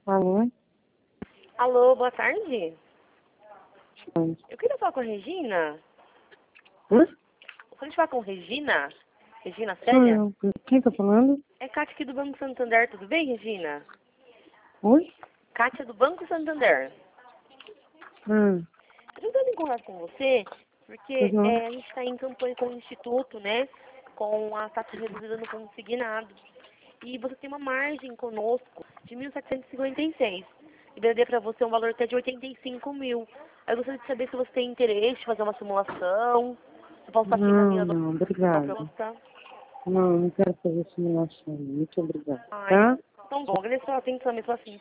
Alô? Alô, boa tarde. Sim. Eu queria falar com a Regina. Hã? Eu queria falar com Regina. Regina Sou Célia? eu. Quem tá falando? É Kátia aqui do Banco Santander, tudo bem, Regina? Oi? Kátia do Banco Santander. Hum, Eu tô entrando em contato com você pois porque não. a gente está em campanha com o Instituto, né? Com a taxa reduzida no consignado. E você tem uma margem conosco de 1.756. E daria para você um valor até de 85 mil. Aí eu gostaria de saber se você tem interesse em fazer uma simulação. Eu posso estar aqui Não, encaminhando não, uma obrigada. proposta. Não, não quero fazer simulação. Muito obrigada. Ai, Tá? então bom, agradeço a atenção mesmo assim.